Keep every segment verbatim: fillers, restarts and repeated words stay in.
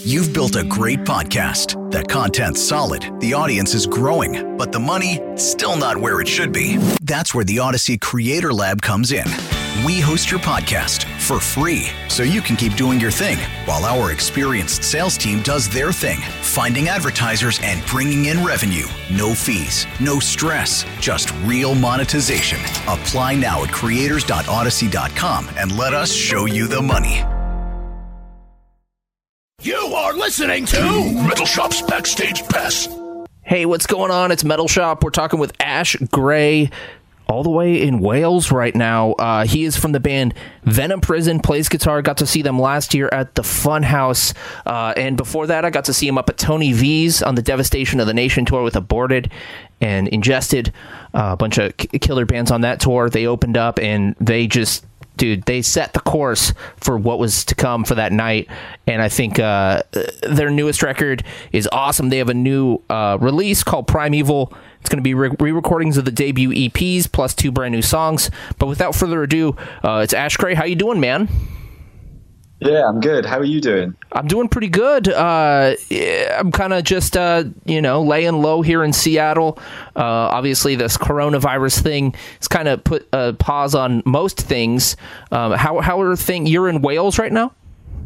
You've built a great podcast. The content's solid, the audience is growing, but the money, still not where it should be. That's where the Odyssey Creator Lab comes in. We host your podcast for free, so you can keep doing your thing, while our experienced sales team does their thing, finding advertisers and bringing in revenue. No fees, no stress, just real monetization. Apply now at creators dot odyssey dot com and let us show you the money. You are listening to Metal Shop's Backstage Pass. Hey, what's going on? It's Metal Shop. We're talking with Ash Gray, all the way in Wales right now. Uh, he is from the band Venom Prison, plays guitar. Got to see them last year at the Funhouse. Uh, and before that, I got to see him up at Tony V's on the Devastation of the Nation tour with Aborted and Ingested. Uh, a bunch of k- killer bands on that tour. They opened up and they just... Dude, they set the course for what was to come for that night, and I think uh, their newest record is awesome. They have a new uh, release called Primeval. It's going to be re- re-recordings of the debut E Ps plus two brand new songs. But without further ado, uh, it's Ash Gray. How you doing, man? Yeah, I'm good. How are you doing? I'm doing pretty good. Uh, I'm kind of just, uh, you know, laying low here in Seattle. Uh, obviously, this coronavirus thing has kind of put a pause on most things. Um, how how are things? You're in Wales right now?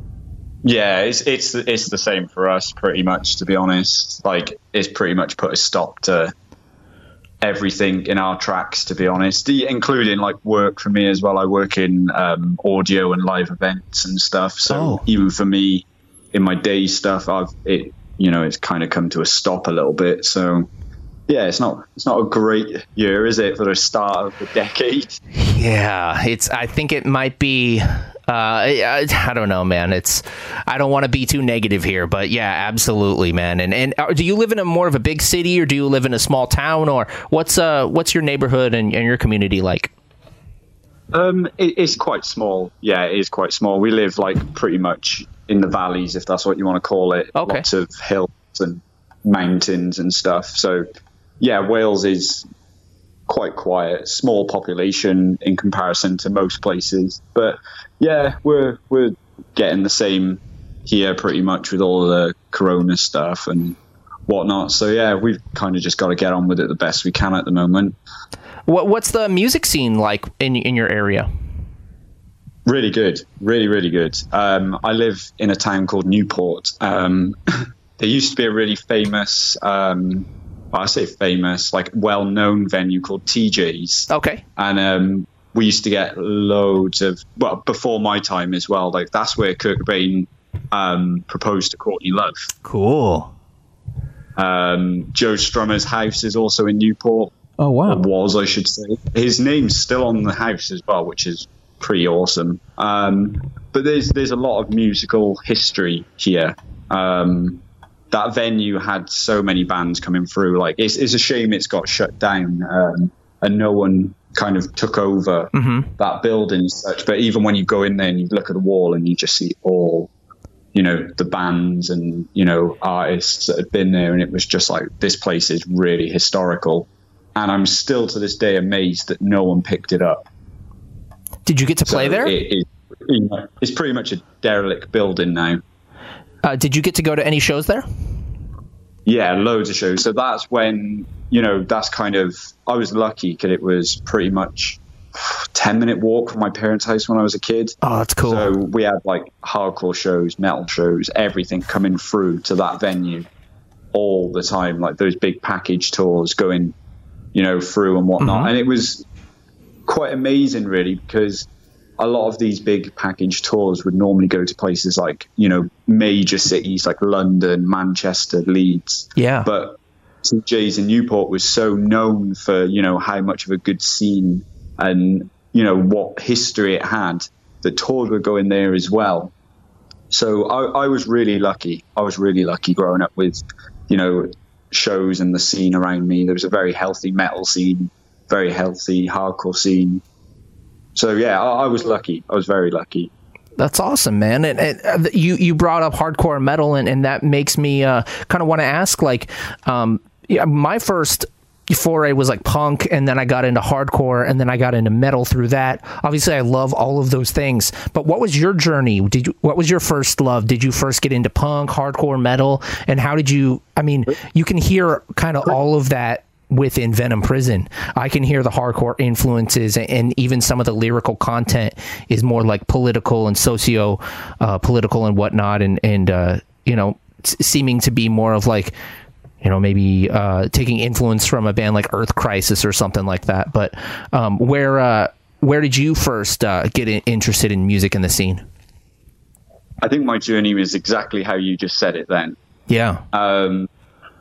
Yeah, it's it's it's the same for us, pretty much. To be honest, like it's pretty much put a stop to everything in our tracks, to be honest, including like work for me as well. I work in um, audio and live events and stuff. So oh. even for me in my day stuff, I've it you know it's kind of come to a stop a little bit. So yeah, it's not it's not a great year, is it, for the start of the decade? Yeah, it's. I think it might be. Uh, I, I don't know, man. It's. I don't want to be too negative here, but yeah, absolutely, man. And and uh, do you live in a more of a big city, or do you live in a small town, or what's uh what's your neighborhood and, and your community like? Um, it, it's quite small. Yeah, it is quite small. We live like pretty much in the valleys, if that's what you want to call it. Okay. Lots of hills and mountains and stuff. So yeah, Wales is quite quiet, small population in comparison to most places. But yeah, we're we're getting the same here pretty much with all the corona stuff and whatnot. So yeah, we've kind of just got to get on with it the best we can at the moment. What what's the music scene like in in your area? Really good, really really good. Um, I live in a town called Newport. Um, there used to be a really famous. Um, I say famous, like well-known venue called T J's. Okay. And um, we used to get loads of, well, before my time as well. Like that's where Kurt Cobain um, proposed to Courtney Love. Cool. Um, Joe Strummer's house is also in Newport. Oh, wow. Or was, I should say. His name's still on the house as well, which is pretty awesome. Um, but there's there's a lot of musical history here. Um That venue had so many bands coming through. Like it's, it's a shame it's got shut down um, and no one kind of took over mm-hmm. that building and such. But even when you go in there and you look at the wall and you just see all, you know, the bands and, you know, artists that had been there, and it was just like, this place is really historical. And I'm still to this day amazed that no one picked it up. Did you get to play so there? It, it, it's pretty much a derelict building now. Uh, did you get to go to any shows there? Yeah, loads of shows. So that's when, you know, that's kind of, I was lucky because it was pretty much ten minute walk from my parents' house when I was a kid. Oh, that's cool. So we had like hardcore shows, metal shows, everything coming through to that venue all the time. Like those big package tours going, you know, through and whatnot. Mm-hmm. And it was quite amazing really, because a lot of these big package tours would normally go to places like, you know, major cities like London, Manchester, Leeds. Yeah. But T J's in Newport was so known for, you know, how much of a good scene and, you know, what history it had, that tours were going there as well. So I, I was really lucky. I was really lucky growing up with, you know, shows and the scene around me. There was a very healthy metal scene, very healthy hardcore scene. So yeah, I, I was lucky. I was very lucky. That's awesome, man. And, and uh, you you brought up hardcore metal, and, and that makes me uh, kind of want to ask, like, um, yeah, my first foray was like punk, and then I got into hardcore, and then I got into metal through that. Obviously, I love all of those things. But what was your journey? Did you, what was your first love? Did you first get into punk, hardcore, metal, and how did you? I mean, you can hear kind of all of that within Venom Prison. I can hear the hardcore influences, and even some of the lyrical content is more like political and socio uh, political and whatnot, and and uh, you know, seeming to be more of like, you know, maybe uh, taking influence from a band like Earth Crisis or something like that. But um, where uh, where did you first uh, get in- interested in music in the scene? I think my journey was exactly how you just said it then. Yeah. Um,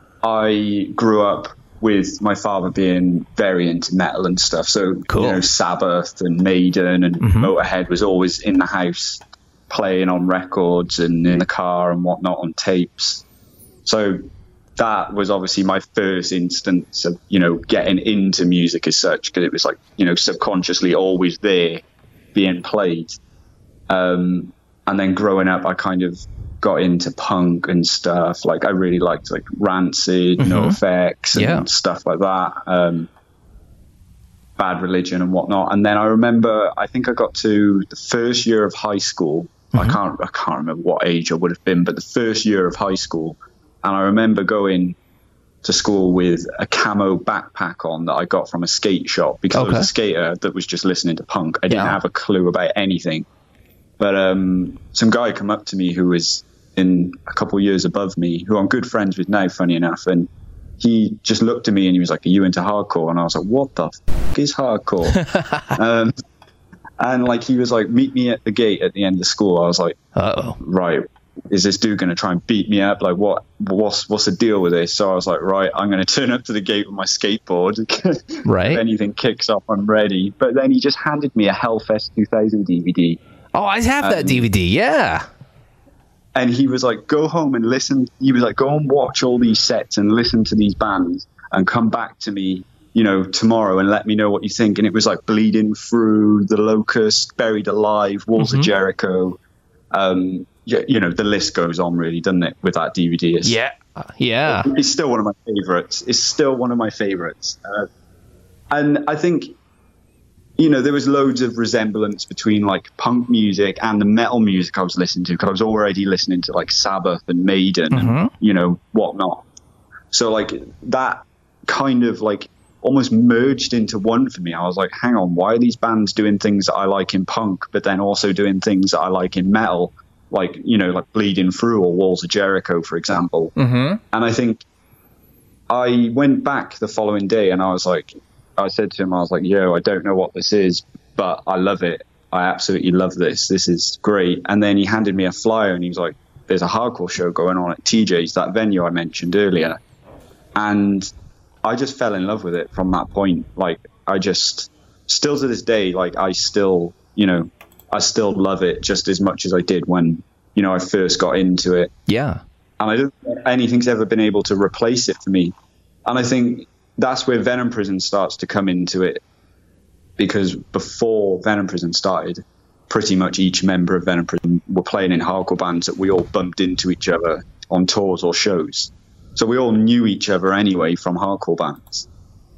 I grew up with my father being very into metal and stuff. So, cool. you know, Sabbath and Maiden and mm-hmm. Motorhead was always in the house playing on records and in the car and whatnot on tapes. So that was obviously my first instance of, you know, getting into music as such, because it was like, you know, subconsciously always there being played. Um, and then growing up, I kind of got into punk and stuff. Like I really liked like Rancid, mm-hmm. NoFX and yeah. stuff like that. Um, Bad Religion and whatnot. And then I remember, I think I got to the first year of high school. Mm-hmm. I can't, I can't remember what age I would have been, but the first year of high school. And I remember going to school with a camo backpack on that I got from a skate shop, because okay. I was a skater that was just listening to punk. I didn't yeah. have a clue about anything. But um, some guy come up to me who was in a couple of years above me, who I'm good friends with now, funny enough. And he just looked at me and he was like, "Are you into hardcore?" And I was like, "What the fuck is hardcore?" um, and like, he was like, "Meet me at the gate at the end of school." I was like, "Uh-oh. Right. Is this dude going to try and beat me up? Like, what, what's, what's the deal with this?" So I was like, right, I'm going to turn up to the gate with my skateboard. Right. If anything kicks off, I'm ready. But then he just handed me a Hellfest two thousand D V D. Oh, I have that um, D V D. Yeah. And he was like, "Go home and listen." He was like, "Go and watch all these sets and listen to these bands and come back to me, you know, tomorrow and let me know what you think." And it was like Bleeding Through, The Locust, Buried Alive, Walls mm-hmm. of Jericho. Um, yeah, you know, the list goes on, really, doesn't it, with that D V D? It's, yeah. Yeah. It's still one of my favorites. It's still one of my favorites. Uh, and I think, you know, there was loads of resemblance between like punk music and the metal music I was listening to, because I was already listening to like Sabbath and Maiden mm-hmm. and, you know, whatnot. So like that kind of like almost merged into one for me. I was like, hang on, why are these bands doing things that I like in punk, but then also doing things that I like in metal? Like, you know, like Bleeding Through or Walls of Jericho, for example. Mm-hmm. And I think I went back the following day and I was like, I said to him, I was like, "Yo, I don't know what this is, but I love it. I absolutely love this. This is great." And then he handed me a flyer and he was like, "There's a hardcore show going on at T J's, that venue I mentioned earlier." And I just fell in love with it from that point. Like, I just, still to this day, like, I still, you know, I still love it just as much as I did when, you know, I first got into it. Yeah. And I don't think anything's ever been able to replace it for me. And I think that's where Venom Prison starts to come into it, because before Venom Prison started, pretty much each member of Venom Prison were playing in hardcore bands that we all bumped into each other on tours or shows. So we all knew each other anyway from hardcore bands.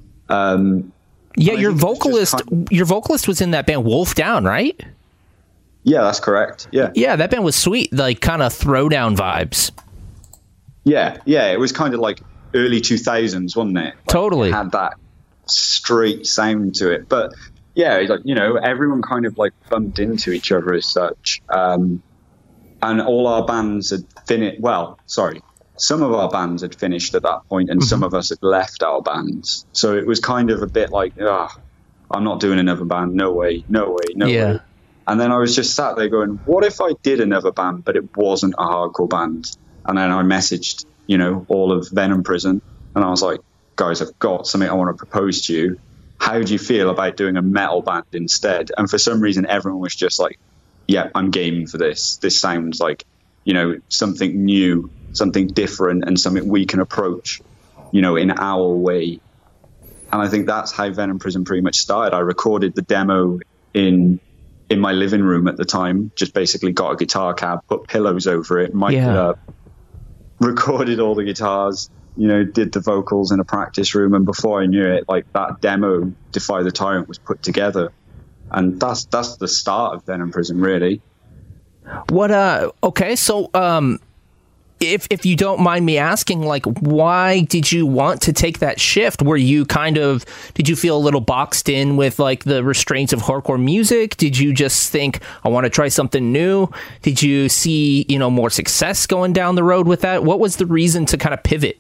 Um, yeah, your vocalist, kind of, your vocalist was in that band Wolf Down, right? Yeah, that's correct. Yeah, yeah, that band was sweet, like kind of throwdown vibes. Yeah, yeah, it was kind of like early two thousands, wasn't it? Like, totally. It had that straight sound to it. But yeah, like, you know, everyone kind of like bumped into each other as such. Um, and all our bands had finished. Well, sorry, some of our bands had finished at that point, and mm-hmm. some of us had left our bands. So it was kind of a bit like, ah, oh, I'm not doing another band. No way, no way, no yeah. way. And then I was just sat there going, what if I did another band, but it wasn't a hardcore band? And then I messaged, you know, all of Venom Prison, and I was like, "Guys, I've got something I want to propose to you. How do you feel about doing a metal band instead?" And for some reason, everyone was just like, "Yeah, I'm game for this. This sounds like, you know, something new, something different, and something we can approach, you know, in our way." And I think that's how Venom Prison pretty much started. I recorded the demo in in my living room at the time, just basically got a guitar cab, put pillows over it, mic'd yeah. it up, recorded all the guitars, you know, did the vocals in a practice room, and before I knew it, like that demo, Defy the Tyrant, was put together, and that's that's the start of Venom Prison, really. What? Uh. Okay. So, um, if if you don't mind me asking, like, why did you want to take that shift? Were you kind of, did you feel a little boxed in with like the restraints of hardcore music? Did you just think, I want to try something new? Did you see, you know, more success going down the road with that? What was the reason to kind of pivot?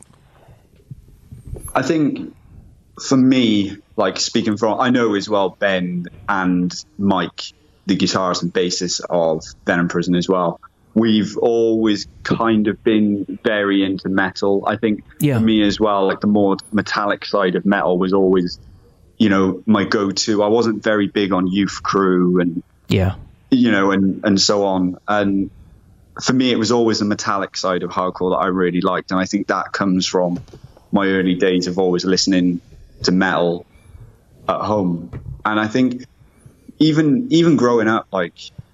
I think for me, like speaking from, I know as well Ben and Mike, the guitarist and bassist of Venom Prison as well, we've always kind of been very into metal. I think yeah. for me as well, like the more metallic side of metal was always, you know, my go-to. I wasn't very big on Youth Crew and, yeah, you know, and, and so on. And for me, it was always the metallic side of hardcore that I really liked. And I think that comes from my early days of always listening to metal at home. And I think even even growing up, like,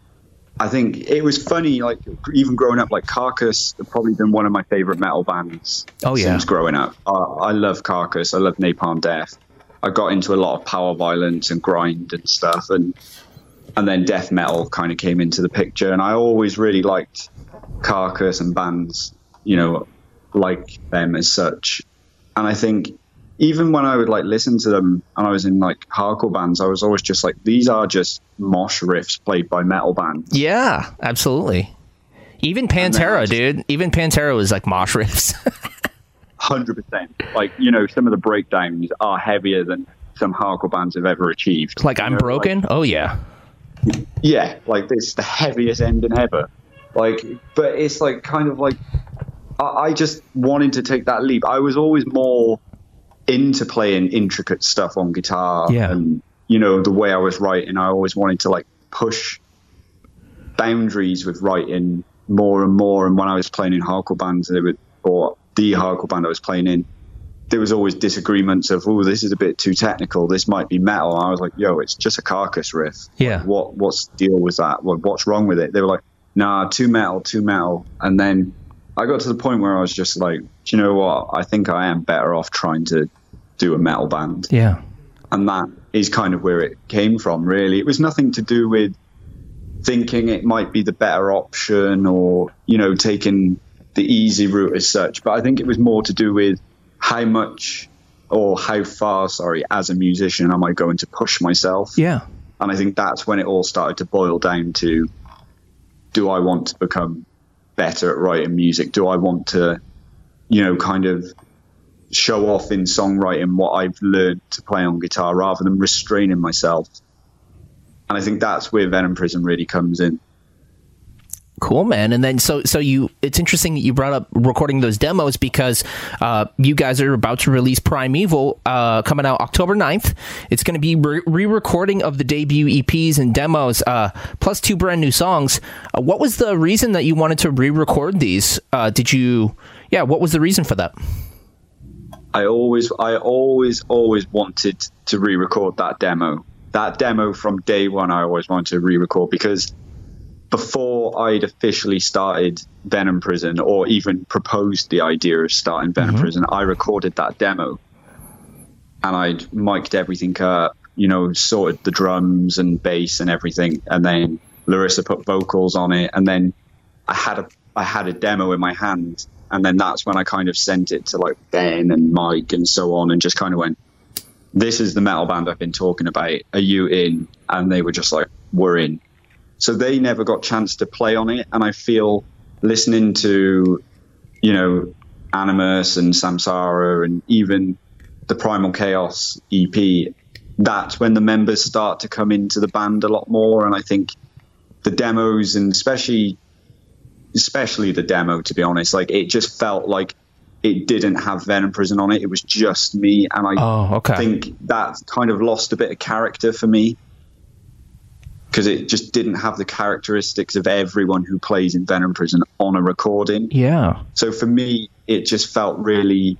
I think it was funny, like, even growing up, like, Carcass have probably been one of my favorite metal bands oh, yeah. since growing up. I, I love Carcass. I love Napalm Death. I got into a lot of power violence and grind and stuff, and and then death metal kind of came into the picture. And I always really liked Carcass and bands, you know, like them as such. And I think even when I would like listen to them and I was in like hardcore bands, I was always just like, these are just mosh riffs played by metal bands. Yeah, absolutely. Even Pantera, just, dude. Even Pantera was like mosh riffs. one hundred percent. Like, you know, some of the breakdowns are heavier than some hardcore bands have ever achieved. Like I'm you know, Broken? Like, oh, yeah. Yeah, like it's the heaviest ending ever. Like, but it's like kind of like, I just wanted to take that leap. I was always more into playing intricate stuff on guitar. Yeah. And, you know, the way I was writing, I always wanted to like push boundaries with writing more and more. And when I was playing in hardcore bands, they would, or the hardcore band I was playing in, there was always disagreements of, oh, this is a bit too technical. This might be metal. And I was like, yo, it's just a Carcass riff. Yeah. Like, what, what's the deal with that? What, what's wrong with it? They were like, nah, too metal, too metal. And then I got to the point where I was just like, do you know what? I think I am better off trying to do a metal band. Yeah. And that is kind of where it came from, really. It was nothing to do with thinking it might be the better option or, you know, taking the easy route as such. But I think it was more to do with how much or how far, sorry, as a musician am I going to push myself? Yeah. And I think that's when it all started to boil down to, do I want to become better at writing music? Do I want to, you know, kind of show off in songwriting what I've learned to play on guitar rather than restraining myself? And I think that's where Venom Prison really comes in. Cool, man. And then so so you it's interesting that you brought up recording those demos because uh you guys are about to release Primeval uh coming out October ninth. It's going to be re- re-recording of the debut E Ps and demos uh plus two brand new songs. Uh, what was the reason that you wanted to re-record these? Uh did you yeah what was the reason for that? I always I always always wanted to re-record that demo. That demo from day one I always wanted to re-record because before I'd officially started Venom Prison or even proposed the idea of starting Venom mm-hmm. Prison, I recorded that demo and I'd mic'd everything up, you know, sorted the drums and bass and everything. And then Larissa put vocals on it. And then I had a, I had a demo in my hand. And then that's when I kind of sent it to like Ben and Mike and so on and just kind of went, this is the metal band I've been talking about. Are you in? And they were just like, we're in. So they never got a chance to play on it. And I feel listening to, you know, Animus and Samsara and even the Primal Chaos E P, that's when the members start to come into the band a lot more. And I think the demos and especially, especially the demo, to be honest, like it just felt like it didn't have Venom Prison on it. It was just me. And I oh, okay. think that kind of lost a bit of character for me, because it just didn't have the characteristics of everyone who plays in Venom Prison on a recording. Yeah. So for me, it just felt really,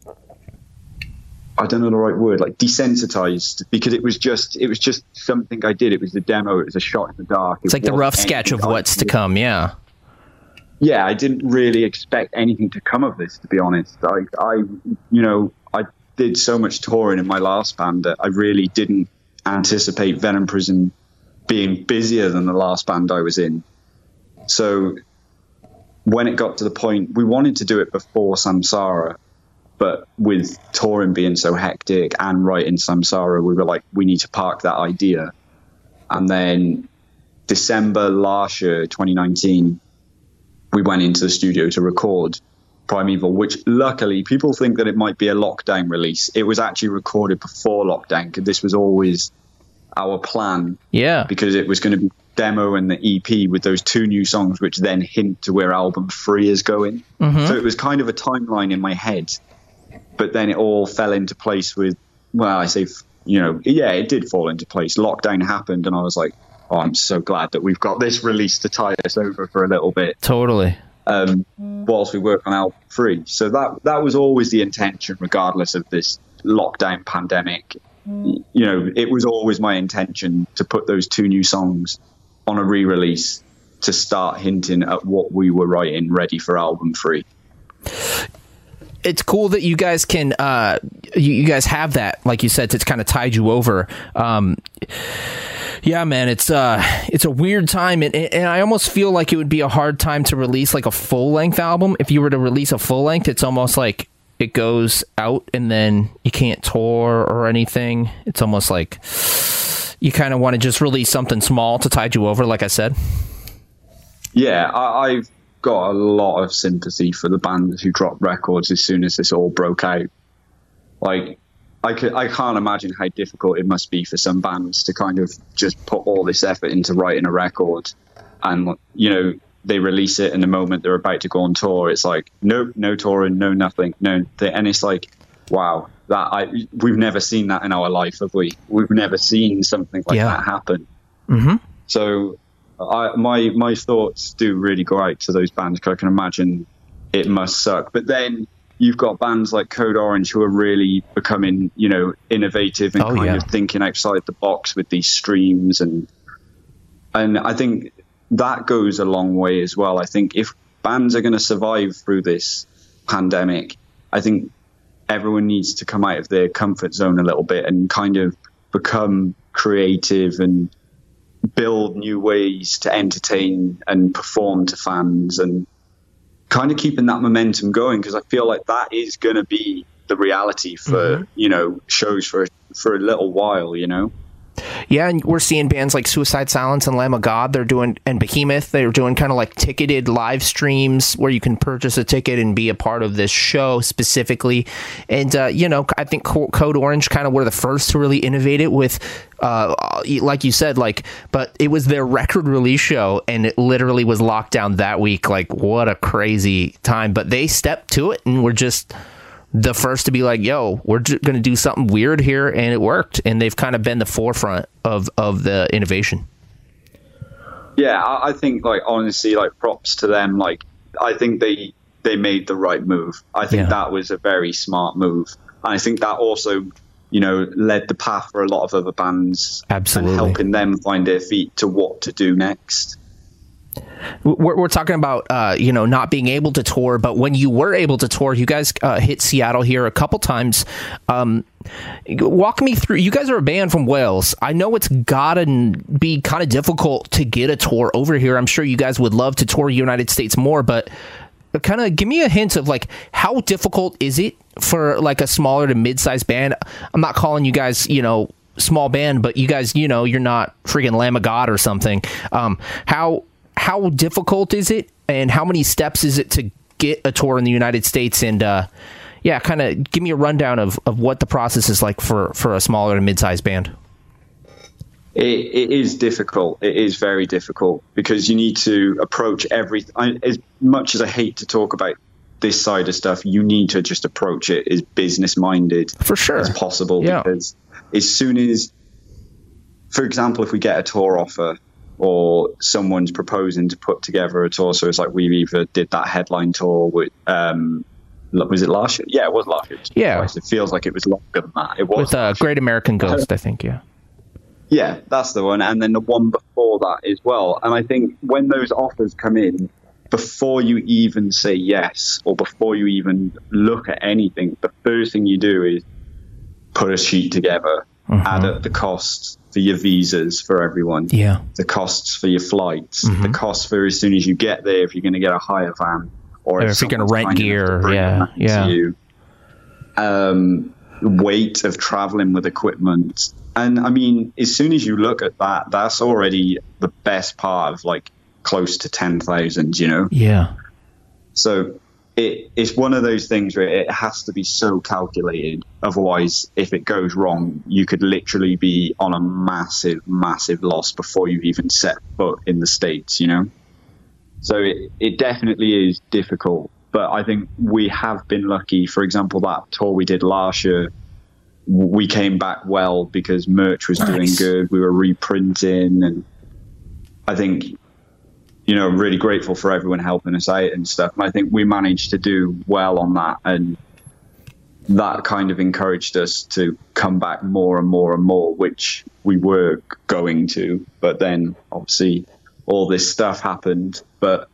I don't know the right word, like desensitized, because it was just, it was just something I did. It was the demo. It was a shot in the dark. It's like the rough sketch of what's to come. Yeah. yeah, I didn't really expect anything to come of this, to be honest. I, I, you know, I did so much touring in my last band that I really didn't anticipate Venom Prison being busier than the last band I was in. So when it got to the point, we wanted to do it before Samsara, but with touring being so hectic and writing Samsara, we were like, we need to park that idea. And then December last year, twenty nineteen, we went into the studio to record Primeval, which luckily people think that it might be a lockdown release. It was actually recorded before lockdown, because this was always our plan. Yeah. Because it was going to be demo and the E P with those two new songs, which then hint to where album three is going. Mm-hmm. So it was kind of a timeline in my head, but then it all fell into place with, well, I say, you know, yeah, it did fall into place. Lockdown happened, and I was like, oh, I'm so glad that we've got this release to tie us over for a little bit. Totally. Um, whilst we work on album three. So that that was always the intention, regardless of this lockdown pandemic. You know, it was always my intention to put those two new songs on a re-release to start hinting at what we were writing ready for album three. It's cool that you guys can, uh, you, you guys have that, like you said, to kind of tide you over. Um, yeah, man, it's uh, it's a weird time, and, and I almost feel like it would be a hard time to release like a full length album. If you were to release a full length, it's almost like it goes out and then you can't tour or anything. It's almost like you kind of want to just release something small to tide you over, like I said. Yeah, I, I've got a lot of sympathy for the bands who dropped records as soon as this all broke out. Like, I, could, I can't imagine how difficult it must be for some bands to kind of just put all this effort into writing a record, and, you know, they release it in the moment they're about to go on tour. It's like, nope, no touring, no nothing, no. Th- and it's like, wow, that I we've never seen that in our life, have we? We've never seen something like yeah. that happen. Mm-hmm. So I, my my thoughts do really go out to those bands, because I can imagine it must suck. But then you've got bands like Code Orange who are really becoming, you know, innovative and oh, kind yeah. of thinking outside the box with these streams, and and I think that goes a long way as well. I think if bands are going to survive through this pandemic, I think everyone needs to come out of their comfort zone a little bit and kind of become creative and build new ways to entertain and perform to fans, and kind of keeping that momentum going, because I feel like that is going to be the reality for, mm-hmm. you know, shows for for a little while, you know. Yeah, and we're seeing bands like Suicide Silence and Lamb of God. They're doing, and Behemoth. They're doing kind of like ticketed live streams where you can purchase a ticket and be a part of this show specifically. And uh, you know, I think Code Orange kind of were the first to really innovate it with, uh, like you said, like. But it was their record release show, and it literally was locked down that week. Like, what a crazy time! But they stepped to it and were just the first to be like, yo, we're going to do something weird here, and it worked. And they've kind of been the forefront of, of the innovation. Yeah, I, I think, like, honestly, like, props to them. Like, I think they they made the right move. I think yeah. that was a very smart move. And I think that also, you know, led the path for a lot of other bands. Absolutely. And helping them find their feet to what to do next. We're, we're talking about, uh, you know, not being able to tour, but when you were able to tour, you guys uh, hit Seattle here a couple times. Um, walk me through. You guys are a band from Wales. I know it's gotta be kind of difficult to get a tour over here. I'm sure you guys would love to tour the United States more, but kind of give me a hint of like, how difficult is it for like a smaller to mid-sized band? I'm not calling you guys, you know, small band, but you guys, you know, you're not freaking Lamb of God or something. Um, how How difficult is it, and how many steps is it to get a tour in the United States? And uh, yeah, kind of give me a rundown of, of what the process is like for, for a smaller to mid-sized band. It, it is difficult. It is very difficult, because you need to approach everything. As much as I hate to talk about this side of stuff, you need to just approach it as business-minded for sure as possible. Yeah. Because as soon as, for example, if we get a tour offer, or someone's proposing to put together a tour, so it's like we either did that headline tour with, um, was it last year? Yeah, it was last year. Yeah. It feels like it was longer than that. It was with uh, Great American Ghost, I think, yeah. Yeah, that's the one. And then the one before that as well. And I think when those offers come in, before you even say yes or before you even look at anything, the first thing you do is put a sheet together, mm-hmm. add up the costs for your visas for everyone, yeah, the costs for your flights, mm-hmm. the costs for as soon as you get there, if you're going to get a hire van or, or if, if you're going to rent gear, yeah, yeah. You. Um, weight of traveling with equipment. And I mean, as soon as you look at that, that's already the best part of like close to ten thousand, you know? Yeah. So it, it's one of those things where it has to be so calculated. Otherwise, if it goes wrong, you could literally be on a massive, massive loss before you've even set foot in the States, you know? So it, it definitely is difficult. But I think we have been lucky. For example, that tour we did last year, we came back well because merch was nice. Doing good. We were reprinting. And I think, you know, really grateful for everyone helping us out and stuff. And I think we managed to do well on that. And that kind of encouraged us to come back more and more and more, which we were going to. But then, obviously, all this stuff happened. But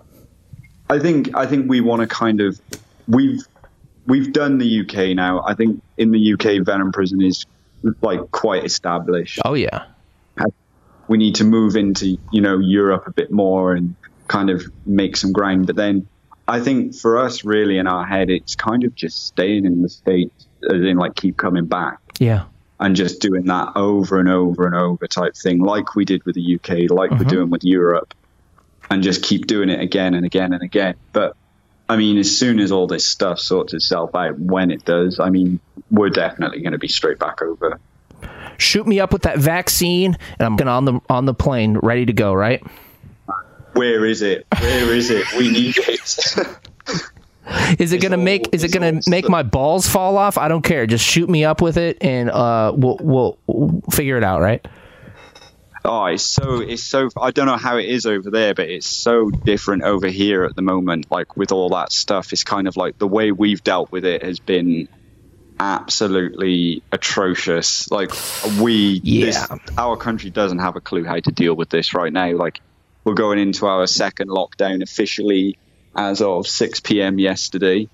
I think I think we want to kind of we've we've done the U K now. I think in the U K, Venom Prison is like quite established. Oh yeah. We need to move into, you know, Europe a bit more and kind of make some grind. But then I think for us, really in our head, it's kind of just staying in the States, as in like keep coming back. Yeah. And just doing that over and over and over type thing, like we did with the U K, like mm-hmm. we're doing with Europe. And just keep doing it again and again and again. But, I mean, as soon as all this stuff sorts itself out, when it does, I mean, we're definitely going to be straight back over. Shoot me up with that vaccine, and I'm going on the on the plane, ready to go, right? Where is it? Where is it? We need it. Is it going to make Is it going to make my balls fall off? I don't care. Just shoot me up with it, and uh, we'll, we'll we'll figure it out, right? Oh, it's so, it's so, I don't know how it is over there, but it's so different over here at the moment. Like with all that stuff, it's kind of like the way we've dealt with it has been absolutely atrocious. Like we, yeah. this, our country doesn't have a clue how to deal with this right now. Like we're going into our second lockdown officially as of six p.m. yesterday.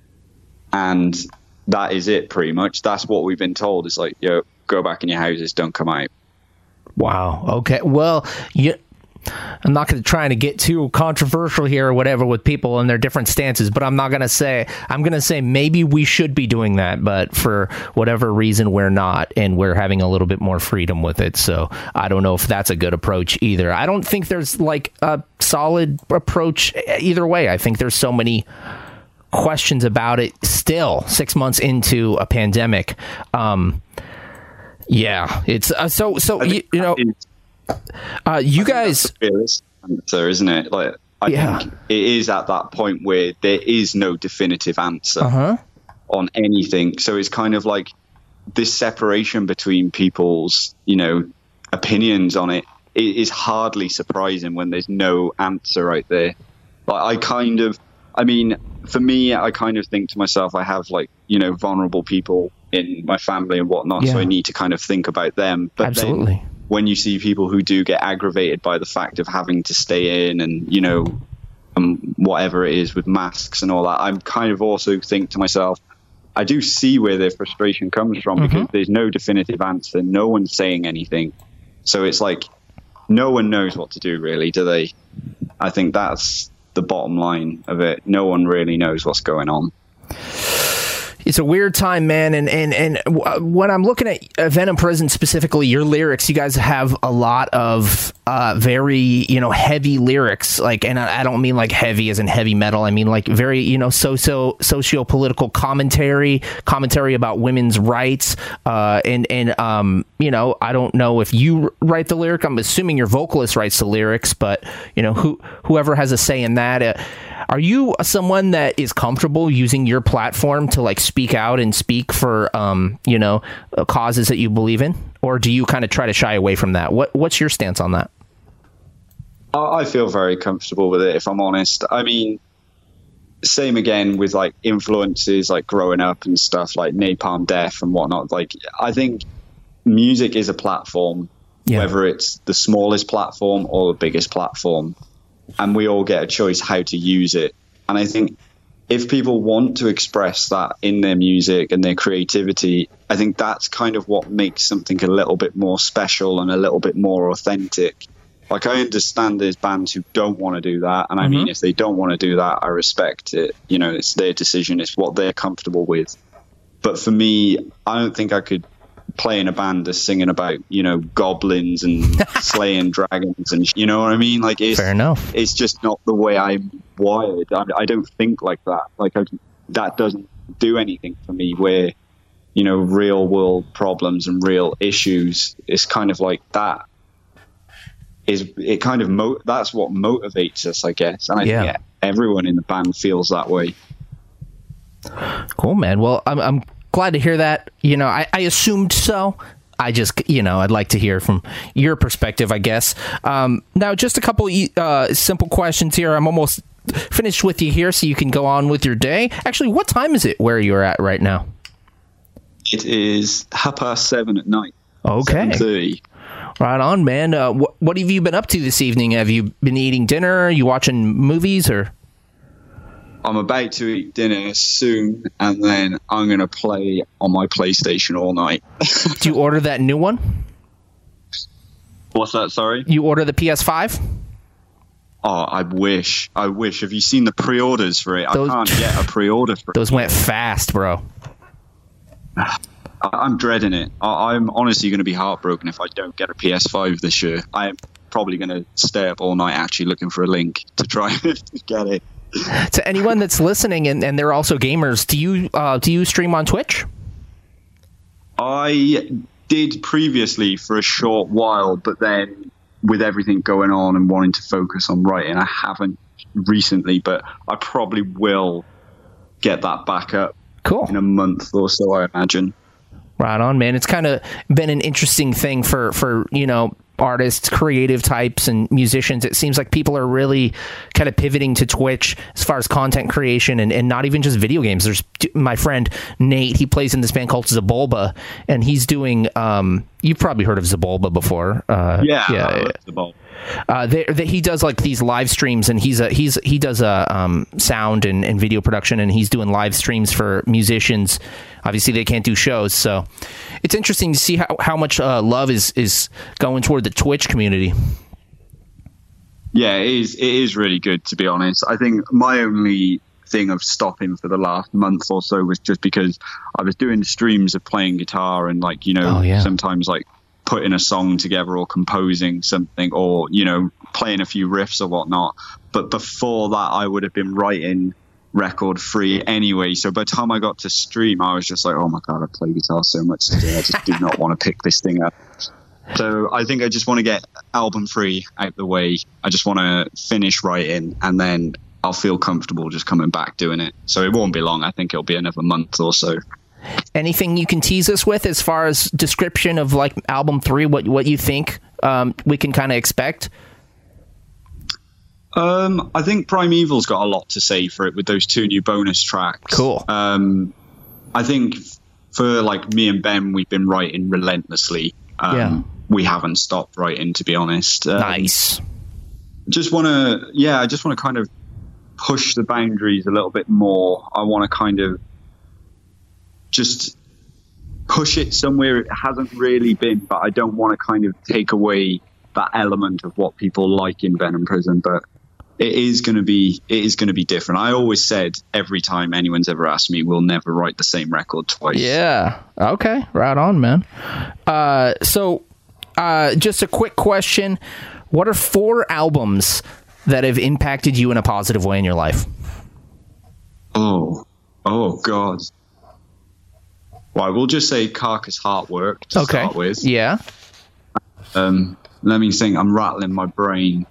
And that is it pretty much. That's what we've been told. It's like, yo, go back in your houses, don't come out. Wow. Okay. Well, you, I'm not going to try to get too controversial here or whatever with people and their different stances, but I'm not going to say, I'm going to say maybe we should be doing that, but for whatever reason, we're not, and we're having a little bit more freedom with it. So I don't know if that's a good approach either. I don't think there's like a solid approach either way. I think there's so many questions about it still six months into a pandemic. Um, Yeah, it's uh, so so you, you know, uh, you guys. Answer, isn't it? Like, I yeah. think it is at that point where there is no definitive answer uh-huh. on anything. So it's kind of like this separation between people's, you know, opinions on it. It is hardly surprising when there's no answer right there. Like, I kind of, I mean, for me, I kind of think to myself, I have like, you know, vulnerable people in my family and whatnot, yeah. so I need to kind of think about them. But absolutely, then when you see people who do get aggravated by the fact of having to stay in and, you know, um, whatever it is with masks and all that, I'm kind of also think to myself, I do see where their frustration comes from, mm-hmm. because there's no definitive answer. No one's saying anything. So it's like, no one knows what to do really, do they? I think that's the bottom line of it. No one really knows what's going on. It's a weird time, man, and and and when I'm looking at Venom Prison specifically, your lyrics, you guys have a lot of uh, very, you know, heavy lyrics, like, and I, I don't mean like heavy as in heavy metal. I mean like very, you know, so so socio-political commentary, commentary about women's rights, uh, and and um, you know, I don't know if you write the lyric. I'm assuming your vocalist writes the lyrics, but you know, who whoever has a say in that. Uh, Are you someone that is comfortable using your platform to like speak out and speak for, um, you know, uh, causes that you believe in? Or do you kind of try to shy away from that? What What's your stance on that? I feel very comfortable with it, if I'm honest. I mean, same again with like influences like growing up and stuff like Napalm Death and whatnot. Like, I think music is a platform, yeah. whether it's the smallest platform or the biggest platform. and we all get a choice how to use it. And I think if people want to express that in their music and their creativity, I think that's kind of what makes something a little bit more special and a little bit more authentic. Like, I understand there's bands who don't want to do that. And I mm-hmm. mean, if they don't want to do that, I respect it. You know, it's their decision. It's what they're comfortable with. But for me, I don't think I could play in a band that's singing about, you know, goblins and slaying dragons and, you know what I mean? Like, it's, fair enough. It's just not the way I'm wired. I, I don't think like that. Like, I, that doesn't do anything for me where, you know, real world problems and real issues is kind of like that. Is it kind of mo- that's what motivates us, I guess. And I yeah. think everyone in the band feels that way. Cool, man. Well, I'm, I'm glad to hear that. You know, I, I assumed so. I just, you know, I'd like to hear from your perspective, I guess. Um, now, just a couple uh, simple questions here. I'm almost finished with you here, so you can go on with your day. Actually, what time is it where you're at right now? It is half past seven at night. Okay. seven thirty. Right on, man. Uh, wh- what have you been up to this evening? Have you been eating dinner? Are you watching movies, or? I'm about to eat dinner soon, and then I'm going to play on my PlayStation all night. Do you order that new one? What's that, sorry? You order the P S five? Oh, I wish. I wish. Have you seen the pre-orders for it? Those, I can't get a pre-order for it. Those went fast, bro. I'm dreading it. I'm honestly going to be heartbroken if I don't get a P S five this year. I'm probably going to stay up all night actually looking for a link to try and get it. To anyone that's listening and, and they're also gamers, do you uh, do you stream on Twitch? I did previously for a short while, but then with everything going on and wanting to focus on writing, I haven't recently, but I probably will get that back up. Cool. In a month or so, I imagine. Right on, man. It's kind of been an interesting thing for, for, you know, artists, creative types, and musicians. It seems like people are really kind of pivoting to Twitch as far as content creation and, and not even just video games. There's my friend Nate, he plays in this band called Zabulba, and he's doing, um, you've probably heard of Zabulba before. Uh, yeah, yeah, I yeah. love Zabulba. Uh, they, they, he does like these live streams, and he's a he's he does a um, sound and, and video production, and he's doing live streams for musicians. Obviously, they can't do shows, so it's interesting to see how how much uh, love is is going toward the Twitch community. Yeah, it is. It is really good, to be honest. I think my only thing of stopping for the last month or so was just because I was doing streams of playing guitar and, like, you know, oh, yeah. sometimes like putting a song together or composing something or, you know, playing a few riffs or whatnot. But before that, I would have been writing record free anyway. So by the time I got to stream, I was just like, oh my God, I play guitar so much today. I just do not want to pick this thing up. So I think I just want to get album free out the way. I just want to finish writing, and then I'll feel comfortable just coming back doing it. So it won't be long. I think it'll be another month or so. Anything you can tease us with as far as description of like album three, what what you think um, we can kind of expect? Um, I think Primeval's got a lot to say for it with those two new bonus tracks. Cool. Um, I think for like me and Ben, we've been writing relentlessly. Um, yeah. We haven't stopped writing, to be honest. Um, nice. Just want to, yeah, I just want to kind of push the boundaries a little bit more. I want to kind of just push it somewhere it hasn't really been, but I don't want to kind of take away that element of what people like in Venom Prison. But it is going to be, it is going to be different. I always said every time anyone's ever asked me, we'll never write the same record twice. Yeah. Okay. Right on, man. Uh, so, uh, just a quick question. What are four albums that have impacted you in a positive way in your life? Oh, oh God. Well, we'll just say Carcass Heartwork to okay. start with. Yeah. Um, let me think. I'm rattling my brain.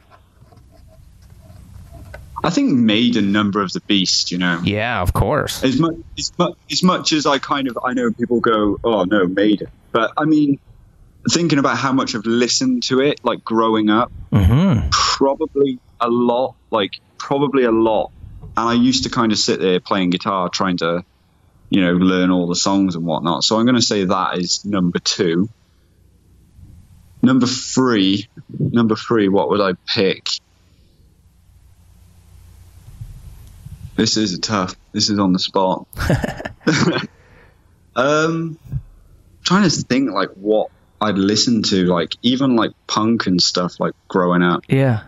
I think Maiden, Number of the Beast, you know. Yeah, of course. As much as much as much as I kind of, I know people go, oh no, Maiden. But I mean, thinking about how much I've listened to it, like growing up, mm-hmm. probably a lot, like probably a lot. And I used to kind of sit there playing guitar, trying to, you know, learn all the songs and whatnot. So I'm going to say that is number two. Number three, number three, what would I pick? This is a tough. This is on the spot. um, trying to think like what I'd listen to, like even like punk and stuff, like growing up. Yeah.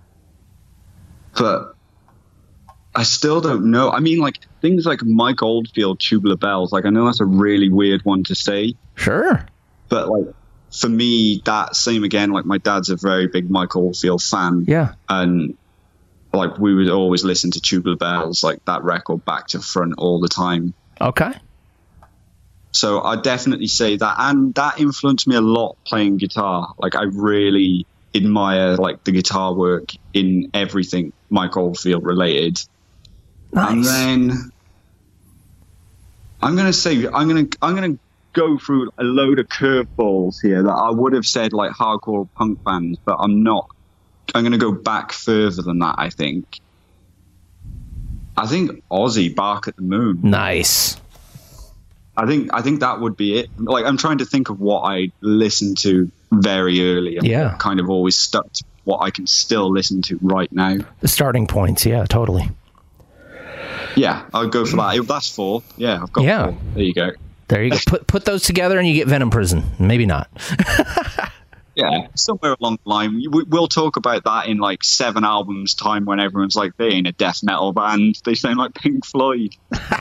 But I still don't know. I mean, like things like Mike Oldfield, Tubular Bells. Like I know that's a really weird one to say. Sure. But like for me, that same again. Like my dad's a very big Mike Oldfield fan. Yeah. And like we would always listen to Tubular Bells, like that record back to front all the time. Okay. So I definitely say that, and that influenced me a lot playing guitar. Like I really admire like the guitar work in everything Mike Oldfield related. Nice. And then I'm gonna say I'm gonna I'm gonna go through a load of curveballs here that I would have said like hardcore punk bands, but I'm not. I'm gonna go back further than that. I think. I think Ozzy, Bark at the Moon. Nice. I think I think that would be it. Like I'm trying to think of what I listened to very early. And Yeah. kind of always stuck to what I can still listen to right now. The starting points. Yeah, totally. Yeah, I'll go for that. If that's four. Yeah, I've got Yeah. four. There you go. There you go. Put put those together and you get Venom Prison. Maybe not. Yeah, somewhere along the line. We, we'll talk about that in like seven albums time when everyone's like, they ain't a death metal band. They sound like Pink Floyd.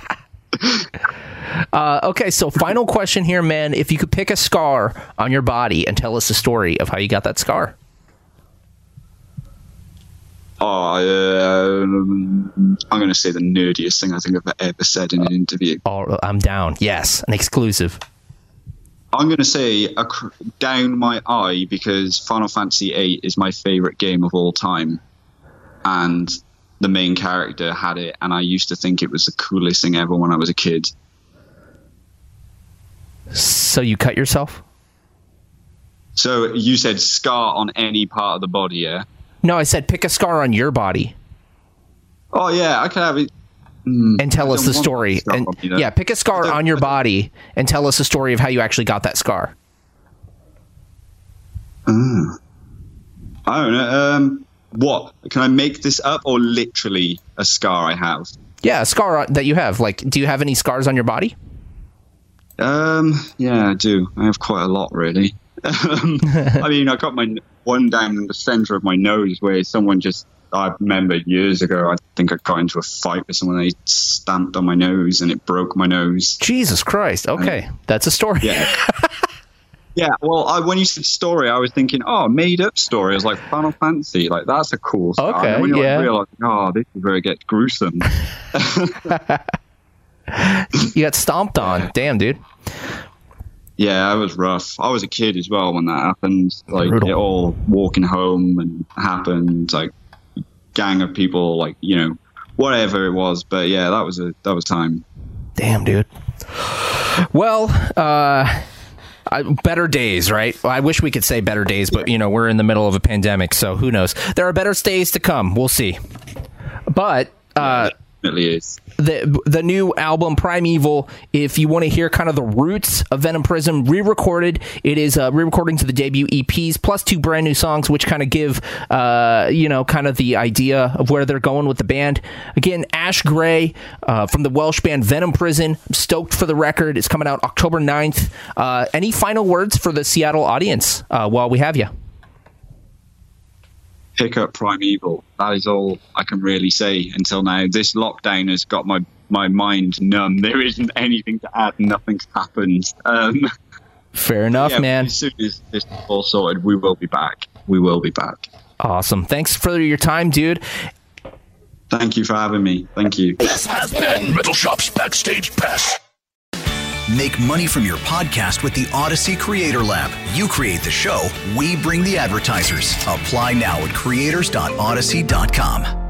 uh, okay, so final question here, man. If you could pick a scar on your body and tell us the story of how you got that scar. Oh, um, I'm going to say the nerdiest thing I think I've ever said in an interview. Oh, I'm down. Yes, an exclusive. I'm going to say a cr- down my eye because Final Fantasy eight is my favorite game of all time. And the main character had it, and I used to think it was the coolest thing ever when I was a kid. So you cut yourself? So you said scar on any part of the body, yeah? No, I said pick a scar on your body. Oh, yeah, I could have it. Mm, and tell us the story. And, you know? Yeah, pick a scar on your body and tell us the story of how you actually got that scar. Uh, I don't know. Um, what? Can I make this up or literally a scar I have? Yeah, a scar that you have. Like, do you have any scars on your body? Um, yeah, I do. I have quite a lot, really. um, I mean, I got my one down in the center of my nose where someone just, I remember years ago, I think I got into a fight with someone. They stamped on my nose and it broke my nose. Jesus Christ. Okay. Um, That's a story. Yeah. Yeah. Well, I, when you said story, I was thinking, oh, made up story. I was like Final Fantasy. Like, that's a cool story. Okay. And when you yeah. like, realize, oh, this is where it gets gruesome. You got stomped on. Damn, dude. Yeah, it was rough. I was a kid as well when that happened. Like, Brutal. it all walking home and happened. Like, gang of people, like, you know, whatever it was. But yeah, that was a that was time. Damn, dude. Well, uh, I, better days, right? Well, I wish we could say better days, but you know, we're in the middle of a pandemic, so who knows? There are better days to come. We'll see. But uh, yeah, it definitely is. The the new album Primeval, if you want to hear kind of the roots of Venom Prison, re-recorded. It is uh, re-recording to the debut E Ps plus two brand new songs, which kind of give uh, you know kind of the idea of where they're going with the band. Again, Ash Gray uh, from the Welsh band Venom Prison. I'm stoked for the record. It's coming out October ninth. Uh, any final words for the Seattle audience uh, while we have you? Pick up Primeval. That is all I can really say until now. This lockdown has got my, my mind numb. There isn't anything to add. Nothing's happened. Um, Fair enough, yeah, man. As soon as this is all sorted, we will be back. We will be back. Awesome. Thanks for your time, dude. Thank you for having me. Thank you. This has been Metal Shop's Backstage Pass. Make money from your podcast with the Odyssey Creator Lab. You create the show, we bring the advertisers. Apply now at creators dot odyssey dot com.